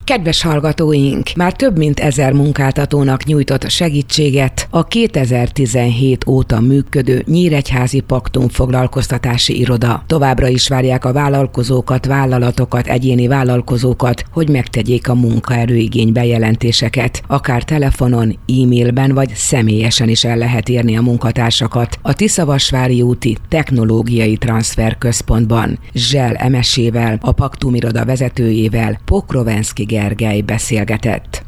Kedves hallgatóink, már több mint 1000 munkáltatónak nyújtott segítséget a 2017 óta működő Nyíregyházi Paktum foglalkoztatási iroda. Továbbra is várják a vállalkozókat, vállalatokat, egyéni vállalkozókat, hogy megtegyék a munkaerőigény bejelentéseket. Akár telefonon, e-mailben vagy személyesen is el lehet érni a munkatársakat a Tiszavasvári úti Technológiai Transfer Központban. Zsell Emesével, a Paktum iroda vezetőjével Pokrovenszky Gergely beszélgetett.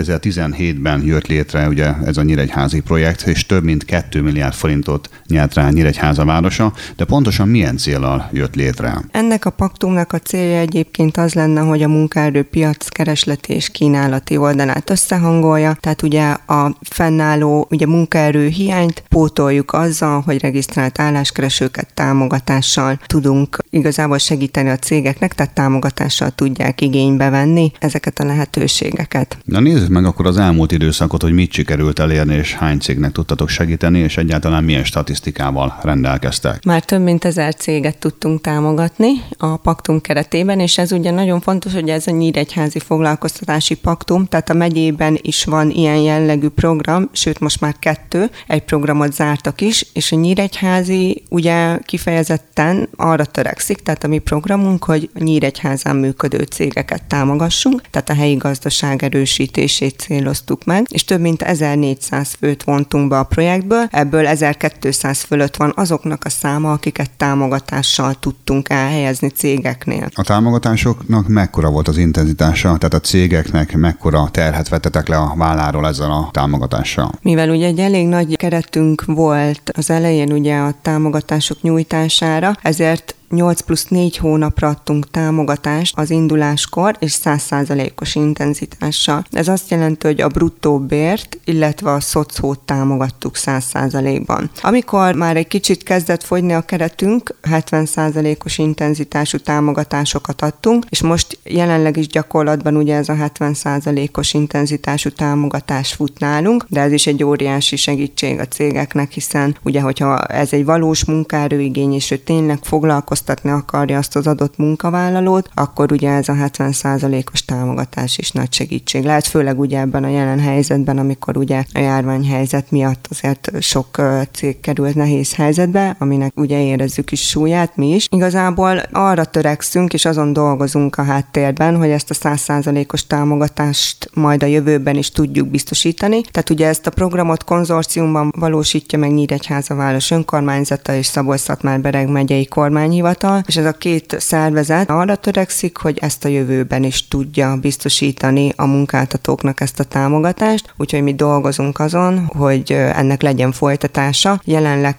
2017-ben jött létre ugye ez a nyíregyházi projekt, és több mint 2 milliárd forintot nyert rá Nyíregyháza városa, de pontosan milyen céllal jött létre? Ennek a paktumnak a célja egyébként az lenne, hogy a munkaerőpiac keresleti és kínálati oldalát összehangolja, tehát ugye a fennálló munkaerő hiányt pótoljuk azzal, hogy regisztrált álláskeresőket támogatással tudunk igazából segíteni a cégeknek, tehát támogatással tudják igénybe venni ezeket a lehetőségeket. Nézzük meg akkor az elmúlt időszakot, hogy mit sikerült elérni, és hány cégnek tudtatok segíteni, és egyáltalán milyen statisztikával rendelkeztek. Már több mint 1000 céget tudtunk támogatni a paktum keretében, és ez ugye nagyon fontos, hogy ez a Nyíregyházi Foglalkoztatási Paktum, tehát a megyében is van ilyen jellegű program, sőt most már 2, egy programot zártak is, és a Nyíregyházi ugye kifejezetten arra törekszik, tehát a mi programunk, hogy a Nyíregyházán működő cégeket támogassunk, tehát a helyi gazdaság erősítését céloztuk meg, és több mint 1400 főt vontunk be a projektből, ebből 1200 fölött van azoknak a száma, akiket támogatással tudtunk elhelyezni cégeknél. A támogatásoknak mekkora volt az intenzitása, tehát a cégeknek mekkora terhet vettetek le a válláról ezzel a támogatással? Mivel ugye egy elég nagy keretünk volt az elején ugye a támogatások nyújtására, ezért 8 plusz 4 hónapra adtunk támogatást az induláskor, és 100%-os intenzitással. Ez azt jelenti, hogy a bruttó bért, illetve a szocót támogattuk 100%-ban. Amikor már egy kicsit kezdett fogyni a keretünk, 70%-os intenzitású támogatásokat adtunk, és most jelenleg is gyakorlatban ugye ez a 70%-os intenzitású támogatás fut nálunk, de ez is egy óriási segítség a cégeknek, hiszen ugye, hogyha ez egy valós munkaerőigény, és ő tényleg foglalkoztatni akarja azt az adott munkavállalót, akkor ugye ez a 70%-os támogatás is nagy segítség lehet, főleg ugye ebben a jelen helyzetben, amikor ugye a járványhelyzet miatt azért sok cég került nehéz helyzetbe, aminek ugye érezzük is súlyát mi is. Igazából arra törekszünk, és azon dolgozunk a háttérben, hogy ezt a 100%-os támogatást majd a jövőben is tudjuk biztosítani. Tehát ugye ezt a programot konzorciumban valósítja meg Nyíregyháza város önkormányzata és Szabolcs-Szatmár-Bereg megyei kormányhivatal, és ez a két szervezet arra törekszik, hogy ezt a jövőben is tudja biztosítani a munkáltatóknak ezt a támogatást, úgyhogy mi dolgozunk azon, hogy ennek legyen folytatása. Jelenleg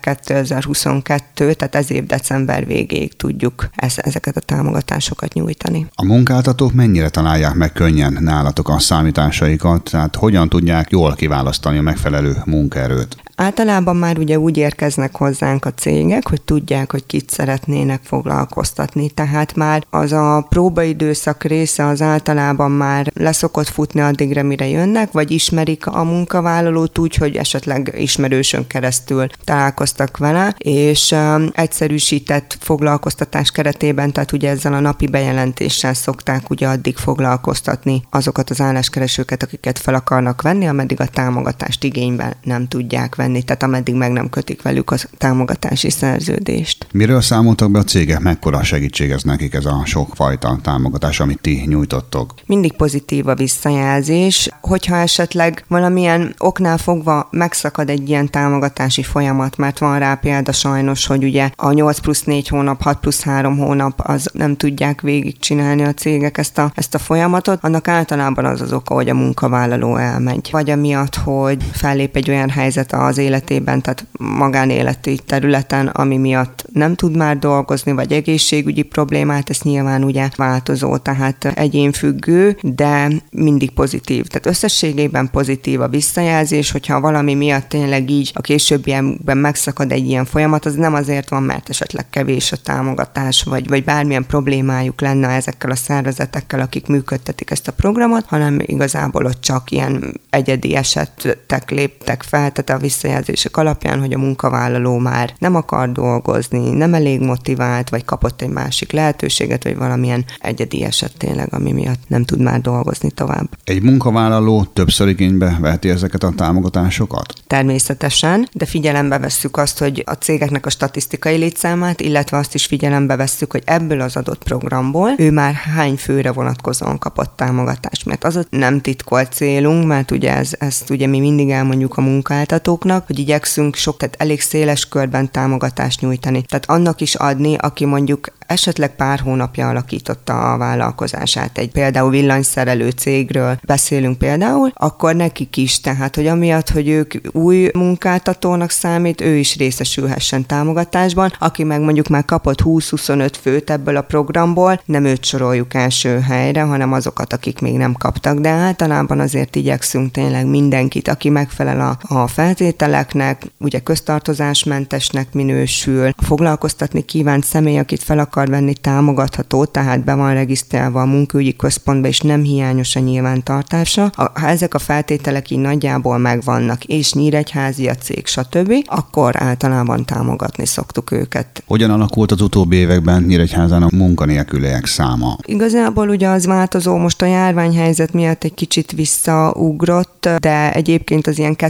2022, tehát ez év december végéig tudjuk ezeket a támogatásokat nyújtani. A munkáltatók mennyire találják meg könnyen nálatok a számításaikat, tehát hogyan tudják jól kiválasztani a megfelelő munkaerőt? Általában már ugye úgy érkeznek hozzánk a cégek, hogy tudják, hogy kit szeretnének foglalkoztatni. Tehát már az a próbaidőszak része az általában már leszokott futni addigra, mire jönnek, vagy ismerik a munkavállalót úgy, hogy esetleg ismerősön keresztül találkoztak vele, és egyszerűsített foglalkoztatás keretében, tehát ugye ezzel a napi bejelentéssel szokták ugye addig foglalkoztatni azokat az álláskeresőket, akiket fel akarnak venni, ameddig a támogatást igényben nem tudják venni, tehát ameddig meg nem kötik velük a támogatási szerződést. Miről számoltak be a cégek, mekkora segítség ez nekik ez a sokfajta támogatás, amit ti nyújtottok? Mindig pozitív a visszajelzés, hogyha esetleg valamilyen oknál fogva megszakad egy ilyen támogatási folyamat, mert van rá példa sajnos, hogy ugye a 8 plusz 4 hónap, 6 plusz 3 hónap, az nem tudják végigcsinálni a cégek ezt a folyamatot, annak általában az oka, hogy a munkavállaló elmegy. Vagy amiatt, hogy fellép egy olyan helyzet az életében, tehát magánéleti területen, ami miatt nem tud már dolgozni, vagy egészségügyi problémát, ez nyilván ugye változó, tehát egyénfüggő, de mindig pozitív. Tehát összességében pozitív a visszajelzés, hogyha valami miatt tényleg így a későbbiekben megszakad egy ilyen folyamat, az nem azért van, mert esetleg kevés a támogatás, vagy bármilyen problémájuk lenne ezekkel a szervezetekkel, akik működtetik ezt a programot, hanem igazából ott csak ilyen egyedi esetek léptek fel, tehát a visszajelzések alapján, hogy a munkavállaló már nem akar dolgozni, nem elég motivált, vagy kapott egy másik lehetőséget, vagy valamilyen egyedi eset tényleg, ami miatt nem tud már dolgozni tovább. Egy munkavállaló többször igénybe veheti ezeket a támogatásokat? Természetesen, de figyelembe vesszük azt, hogy a cégeknek a statisztikai létszámát, illetve azt is figyelembe vesszük, hogy ebből az adott programból ő már hány főre vonatkozóan kapott támogatást. Mert az nem titkolt célunk, mert ugye ezt ugye mi mindig elmondjuk a munkáltatóknak, hogy igyekszünk tehát elég széles körben támogatást nyújtani. Tehát annak is adni, aki mondjuk esetleg pár hónapja alakította a vállalkozását. Egy például villanyszerelő cégről beszélünk például, akkor nekik is, tehát hogy amiatt, hogy ők új munkáltatónak számít, ő is részesülhessen támogatásban, aki meg mondjuk már kapott 20-25 főt ebből a programból, nem őt soroljuk első helyre, hanem azokat, akik még nem kaptak, de általában azért igyekszünk tényleg mindenkit, aki megfelel a feltételeknek, ugye köztartozásmentesnek minősül, foglalkoztatni kívánt személy, akit fel akar venni, támogatható, tehát be van regisztrálva a munkaügyi központba, és nem hiányos a nyilvántartása. Ha ezek a feltételek így nagyjából megvannak, és nyíregyházi a cég, stb., akkor általában támogatni szoktuk őket. Hogyan alakult az utóbbi években Nyíregyházán a munkanélküliek száma? Igazából ugye az változó, most a járványhelyzet miatt egy kicsit visszaugrott, de egyébként az ilyen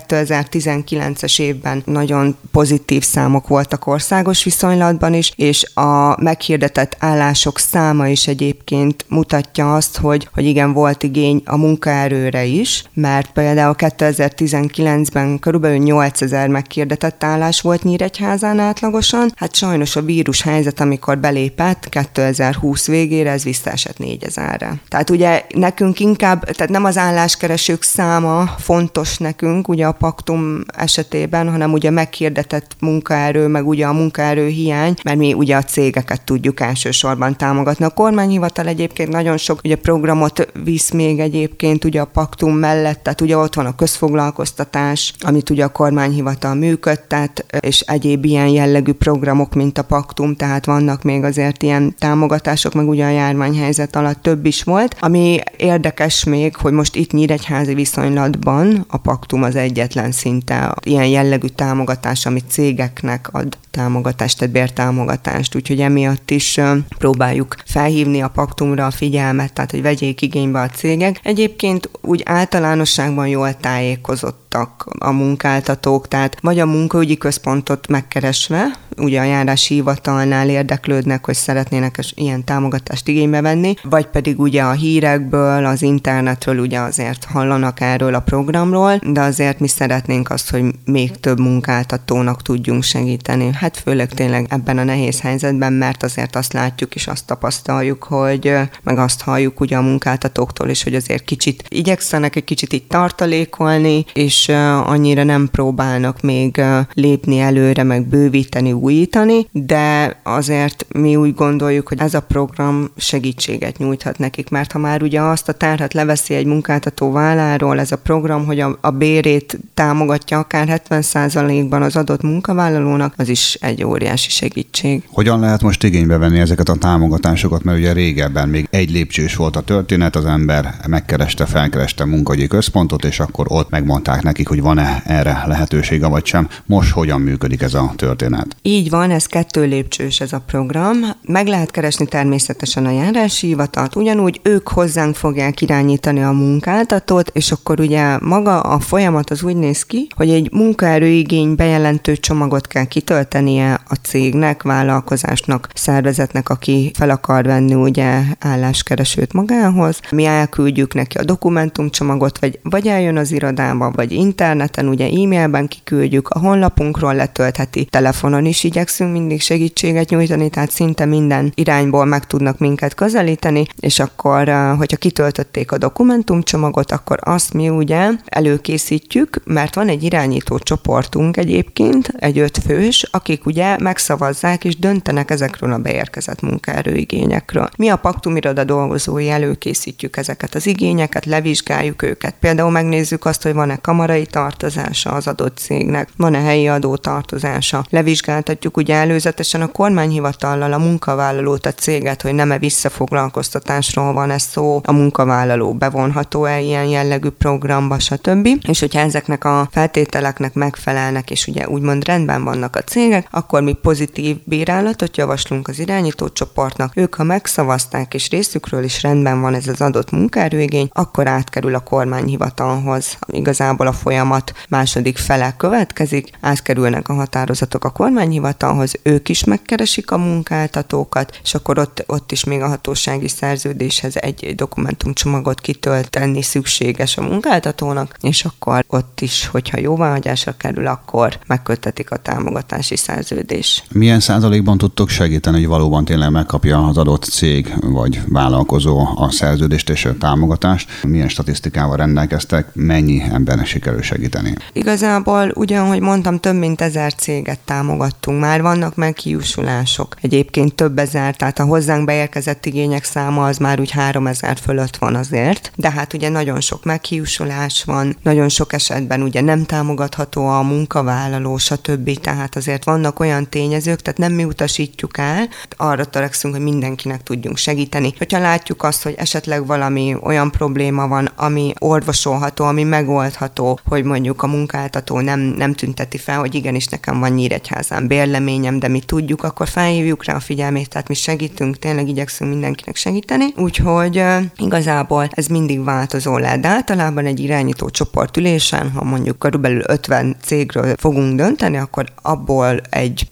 2019-es évben nagyon pozitív számok voltak országos viszonylatban is, és a meghirdetett állások száma is egyébként mutatja azt, hogy igen, volt igény a munkaerőre is, mert például 2019-ben körülbelül 8000 meghirdetett állás volt Nyíregyházán átlagosan, hát sajnos a vírus helyzet, amikor belépett 2020 végére, ez visszaesett 4000-re. Tehát ugye nekünk inkább, tehát nem az álláskeresők száma fontos nekünk, ugye a paktum esetében, hanem ugye meghirdetett munkaerő, meg ugye a munkaerő hiány, mert mi ugye a cégeket tudjuk elsősorban támogatni. A kormányhivatal egyébként nagyon sok ugye programot visz még egyébként ugye a paktum mellett, tehát ugye ott van a közfoglalkoztatás, amit ugye a kormányhivatal működtet, és egyéb ilyen jellegű programok, mint a paktum, tehát vannak még azért ilyen támogatások, meg ugye a járványhelyzet alatt több is volt. Ami érdekes még, hogy most itt nyíregyházi viszonylatban a paktum az egyetlen szinte ilyen jellegű támogatás, amit cégeknek ad támogatást, tehát bértámogatást, úgyhogy emiatt is próbáljuk felhívni a paktumra a figyelmet, tehát hogy vegyék igénybe a cégek. Egyébként úgy általánosságban jól tájékozottak a munkáltatók, tehát vagy a munkaügyi központot megkeresve, ugye a járási hivatalnál érdeklődnek, hogy szeretnének ilyen támogatást igénybe venni, vagy pedig ugye a hírekből, az internetről ugye azért hallanak erről a programról, de azért mi szeretnénk azt, hogy még több munkáltatónak tudjunk segíteni. Hát főleg tényleg ebben a nehéz helyzetben, mert azért azt látjuk és azt tapasztaljuk, hogy meg azt halljuk ugye a munkáltatóktól is, hogy azért kicsit igyekszenek egy kicsit így tartalékolni, és annyira nem próbálnak még lépni előre, meg bővíteni, újítani, de azért mi úgy gondoljuk, hogy ez a program segítséget nyújthat nekik, mert ha már ugye azt a terhet leveszi egy munkáltató válláról, ez a program, hogy a bérét támogatja akár 70%-ban az adott munkavállalónak, az is egy óriási segítség. Hogyan lehet most igénybe venni ezeket a támogatásokat, mert ugye régebben még egy lépcsős volt a történet, az ember felkereste munkahogyi központot, és akkor ott megmondták nekik, hogy van-e erre lehetősége vagy sem. Most hogyan működik ez a történet? Így van, ez 2 lépcsős ez a program. Meg lehet keresni természetesen a járási hivatalt, ugyanúgy ők hozzánk fogják irányítani a munkáltatót, és akkor ugye maga a folyamat az úgy néz ki, hogy egy munkaerőigény bejelentő csomagot kell kitöltenie a cégnek, vállalkozásnak, szervezetnek, aki fel akar venni ugye álláskeresőt magához. Mi elküldjük neki a dokumentumcsomagot, vagy eljön az irodába, vagy interneten, ugye e-mailben kiküldjük, a honlapunkról letöltheti, telefonon is igyekszünk mindig segítséget nyújtani, tehát szinte minden irányból meg tudnak minket közelíteni, és akkor, hogyha kitöltötték a dokumentumcsomagot, akkor azt mi ugye előkészítjük, mert van egy irányító csoportunk egyébként, egy 5 fős, akik ugye megszavazzák és döntenek ezekről a beérkezett munkaerőigényekről. Mi a paktum iroda dolgozói előkészítjük ezeket az igényeket, levizsgáljuk őket. Például megnézzük azt, hogy van-e iparai tartozása az adott cégnek, van-e helyi adótartozása. Levizsgáltatjuk ugye előzetesen a kormányhivatallal a munkavállalót, a céget, hogy nem-e visszafoglalkoztatásról van-e szó, a munkavállaló bevonható-e ilyen jellegű programba, stb. És hogyha ezeknek a feltételeknek megfelelnek, és ugye úgymond rendben vannak a cégek, akkor mi pozitív bírálatot javaslunk az irányítócsoportnak. Ők, ha megszavazták, és részükről is rendben van ez az adott munkaerőigény, akkor átkerül a kormányhivatalhoz. Igazából a folyamat második fele következik, átkerülnek a határozatok a kormányhivatalhoz, ők is megkeresik a munkáltatókat, és akkor ott is még a hatósági szerződéshez egy dokumentumcsomagot kitölteni szükséges a munkáltatónak, és akkor ott is, hogyha jóváhagyásra kerül, akkor megköttetik a támogatási szerződés. Milyen százalékban tudtok segíteni, hogy valóban tényleg megkapja az adott cég vagy vállalkozó a szerződést és a támogatást? Milyen statisztikával rendelkeztek, mennyi embernek sikerül segíteni? Igazából, ugyanhogy mondtam, több mint 1000 céget támogattunk. Már vannak meghiúsulások. Egyébként több ezer, tehát a hozzánk beérkezett igények száma az már úgy 3000 fölött van azért, de hát ugye nagyon sok meghiúsulás van, nagyon sok esetben ugye nem támogatható a munkavállaló, stb. Tehát azért vannak olyan tényezők, tehát nem mi utasítjuk el, arra törekszünk, hogy mindenkinek tudjunk segíteni. Hogyha látjuk azt, hogy esetleg valami olyan probléma van, ami orvosolható, ami megoldható, hogy mondjuk a munkáltató nem tünteti fel, hogy igenis nekem van Nyíregyházán bérleményem, de mi tudjuk, akkor felhívjuk rá a figyelmét, tehát mi segítünk, tényleg igyekszünk mindenkinek segíteni, úgyhogy igazából ez mindig változó lehet, de általában egy irányító csoportülésen, ha mondjuk körülbelül 50 cégről fogunk dönteni, akkor abból egy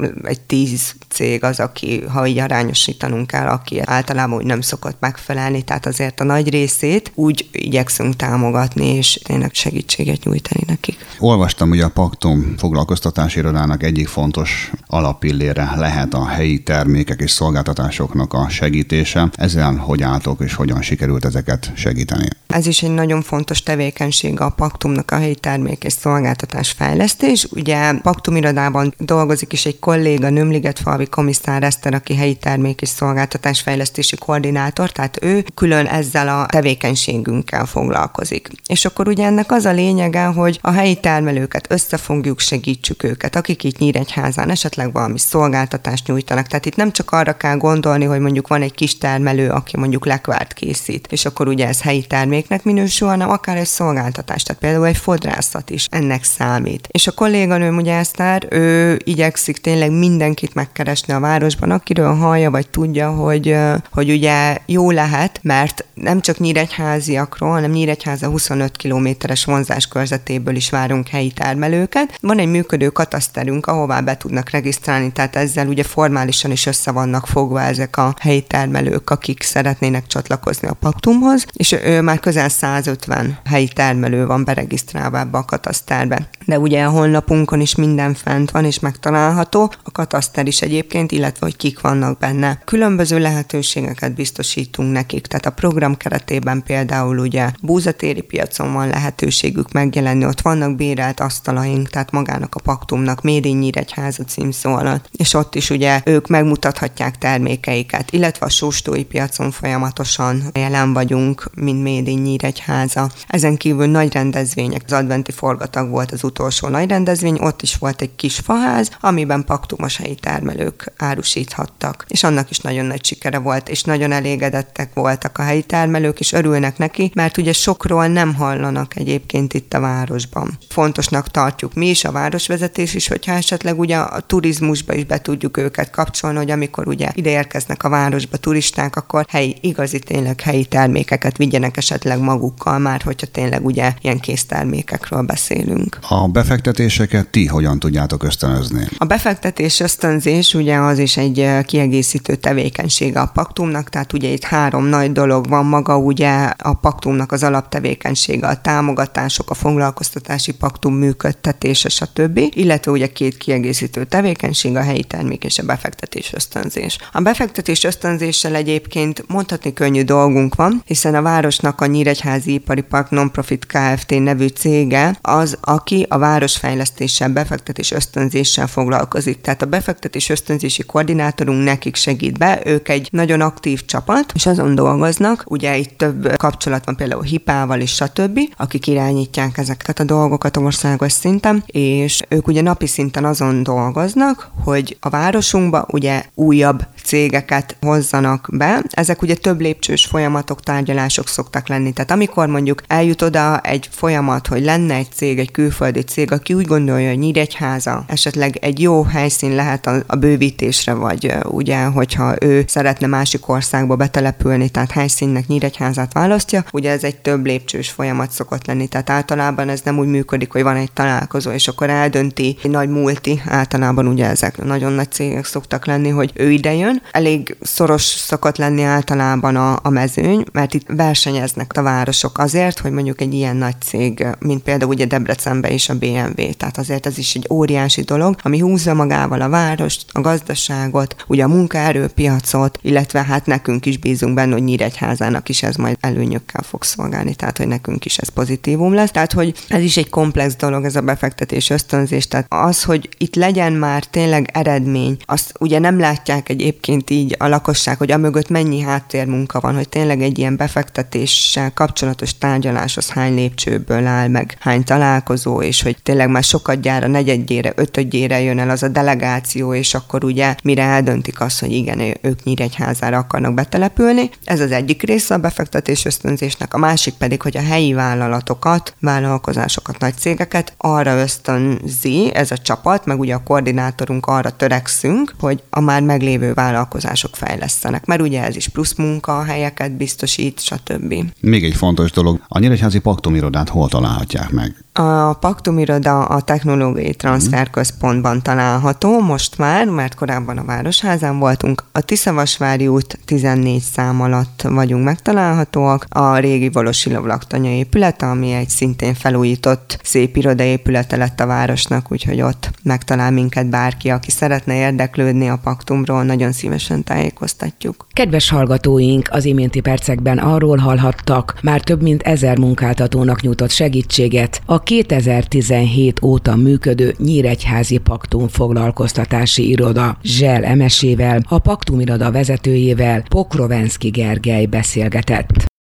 10 cég az, aki, ha így arányosítanunk kell, aki általában úgy nem szokott megfelelni, tehát azért a nagy részét úgy igyekszünk támogatni, és tényleg segítséget nyújtani nekik. Olvastam, hogy a Paktum foglalkoztatási irodának egyik fontos alappillére lehet a helyi termékek és szolgáltatásoknak a segítése. Ezzel hogy álltok, és hogyan sikerült ezeket segíteni? Ez is egy nagyon fontos tevékenység a Paktumnak, a helyi termék és szolgáltatás fejlesztés. Ugye Paktum irodában dolgozik is egy kolléga, Nömligetfalvi Komisszár Eszter, aki helyi termék és szolgáltatás fejlesztési koordinátor, tehát ő külön ezzel a tevékenységünkkel foglalkozik. És akkor ugye ennek az a lényege, hogy a helyi termelőket összefogjuk, segítsük őket, akik itt Nyíregyházán esetleg valami szolgáltatást nyújtanak. Tehát itt nem csak arra kell gondolni, hogy mondjuk van egy kis termelő, aki mondjuk lekvárt készít, és akkor ugye ez helyi terméknek minősül, hanem akár egy szolgáltatás, tehát például egy fodrászat is ennek számít. És a kolléganőm ugye Eszter, ő igyekszik tényleg mindenkit megkeresni a városban, akiről hallja, vagy tudja, hogy ugye jó lehet, mert nem csak nyíregyháziakról, hanem Nyíregyháza 25 kilométeres vonzás körzetéből is várunk helyi termelőket. Van egy működő kataszterünk, ahová be tudnak regisztrálni, tehát ezzel ugye formálisan is össze vannak fogva ezek a helyi termelők, akik szeretnének csatlakozni a Paktumhoz, és már közel 150 helyi termelő van beregisztrálva ebbe a kataszterbe. De ugye a honlapunkon is minden fent van és megtalálható, a kataszter is egyébként, illetve hogy kik vannak benne. Különböző lehetőségeket biztosítunk nekik, tehát a program keretében például ugye búzatéri piacon van lehetőségük megjelenni, ott vannak bérelt asztalaink, tehát magának a Paktumnak Made in Nyíregyháza címszó alatt, és ott is ugye ők megmutathatják termékeiket, illetve a sóstói piacon folyamatosan jelen vagyunk, mint Made in Nyíregyháza. Ezen kívül nagy rendezvények, az adventi forgatag volt az utolsó nagy rendezvény, ott is volt egy kis faház, amiben paktumos helyi termelők árusíthattak. És annak is nagyon nagy sikere volt, és nagyon elégedettek voltak a helyi termelők, és örülnek neki, mert ugye sokról nem hallanak egyébként itt a városban. Fontosnak tartjuk mi is, a városvezetés is, hogyha esetleg ugye a turizmusba is be tudjuk őket kapcsolni, hogy amikor ugye ide érkeznek a városba turisták, akkor igazi tényleg helyi termékeket vigyenek esetleg magukkal már, hogyha tényleg ugye ilyen késztermékekről beszélünk. A befektetéseket ti hogyan tudjátok ösztönözni? A befektetés ösztönzés ugye az is egy kiegészítő tevékenysége a Paktumnak, tehát ugye itt 3 nagy dolog van, maga ugye a Paktumnak az alaptevékenysége, a támogatások, a foglalkoztatási paktum működtetése, stb. Illetve ugye 2 kiegészítő tevékenység, a helyi termék és a befektetés ösztönzés. A befektetés ösztönzéssel egyébként mondhatni könnyű dolgunk van, hiszen a városnak a Nyíregyházi Ipari Park Nonprofit Kft. Nevű cége az, aki a városfejlesztéssel, befektetés ösztönzéssel foglalkozik. Tehát a befektetés ösztönzési koordinátorunk nekik segít be, ők egy nagyon aktív csapat, és azon dolgoznak, ugye itt több kapcsolat van például HIPA-val és stb., akik irányítják ezeket a dolgokat országos szinten, és ők ugye napi szinten azon dolgoznak, hogy a városunkba ugye újabb cégeket hozzanak be. Ezek ugye több lépcsős folyamatok, tárgyalások szoktak lenni. Tehát amikor mondjuk eljut oda egy folyamat, hogy lenne egy cég, egy külföldi cég, aki úgy gondolja, hogy Nyíregyháza esetleg egy jó helyszín lehet a bővítésre, vagy ugye, hogyha ő szeretne másik országba betelepülni, tehát helyszínnek Nyíregyházát választja, ugye ez egy több lépcsős folyamat szokott lenni. Tehát általában ez nem úgy működik, hogy van egy találkozó, és akkor eldönti egy nagy multi, általában ugye ezek nagyon nagy cégek szoktak lenni, hogy ő idejön. Elég szoros szokott lenni általában a mezőny, mert itt versenyeznek a városok azért, hogy mondjuk egy ilyen nagy cég, mint például ugye Debrecenben is a BMW, tehát azért ez is egy óriási dolog, ami húzza magával a várost, a gazdaságot, ugye a munkaerőpiacot, illetve hát nekünk is bízunk benne, hogy Nyíregyházának is ez majd előnyökkel fog szolgálni, tehát hogy nekünk is ez pozitívum lesz. Tehát, hogy ez is egy komplex dolog, ez a befektetés ösztönzés, tehát az, hogy itt legyen már tényleg eredmény, azt ugye nem látják egyébként így a lakosság, hogy amögött mennyi háttérmunka van, hogy tényleg egy ilyen befektetéssel kapcsolatos tárgyalás az hány lépcsőből áll meg, hány találkozó, és hogy tényleg már sokadjára, negyedjére, ötödjére jön el az a delegáció, és akkor ugye mire eldöntik azt, hogy igen, ők Nyíregyházára akarnak betelepülni. Ez az egyik része a befektetés ösztönzésnek, a másik pedig, hogy a helyi vállalatokat, vállalkozásokat, nagy cégeket arra ösztönzi ez a csapat, meg ugye a koordinátorunk arra törekszünk, hogy a már meglévő vállalkozások fejlesztenek, mert ugye ez is plusz munkahelyeket biztosít, stb. Még egy fontos dolog, a Nyíregyházi Paktumirodát hol találhatják meg? A Paktumiroda a Technológiai Transferközpontban található most már, mert korábban a Városházán voltunk. A Tiszavasvári út 14 szám alatt vagyunk megtalálhatóak. A régi Volosi Lovlaktanya épülete, ami egy szintén felújított szép irodaépülete lett a városnak, úgyhogy ott megtalál minket bárki, aki szeretne érdeklődni a Paktumról, nagyon szívesen tájékoztatjuk. Kedves hallgatóink, az iménti percekben arról hallhattak, már több mint 1000 munkáltatónak nyújtott segítséget a 2017 óta működő Nyíregyházi Paktum foglalkoztatási iroda Zsel Emesével, a Paktum iroda vezetőjével, Pokrovenszky Gergely beszélgetett.